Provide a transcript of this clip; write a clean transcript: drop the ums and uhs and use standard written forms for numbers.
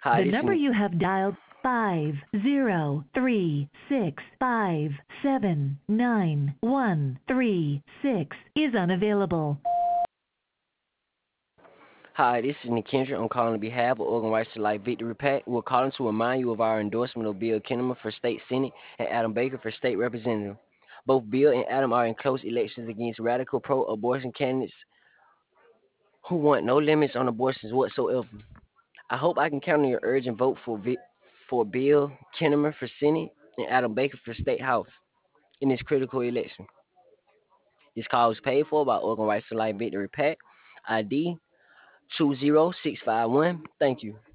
Hi, The this is number you have dialed 50365779136 is unavailable. Hi, this is Nikendra. I'm calling on behalf of Organ Rights to Life Victory Pack. We're calling to remind you of our endorsement of Bill Kinnaman for State Senate and Adam Baker for State Representative. Both Bill and Adam are in close elections against radical pro-abortion candidates who want no limits on abortions whatsoever. I hope I can count on your urge and vote for Bill Kinnaman for Senate and Adam Baker for State House in this critical election. This call is paid for by Organ Rights to Life Victory Pack, ID 20651. Thank you.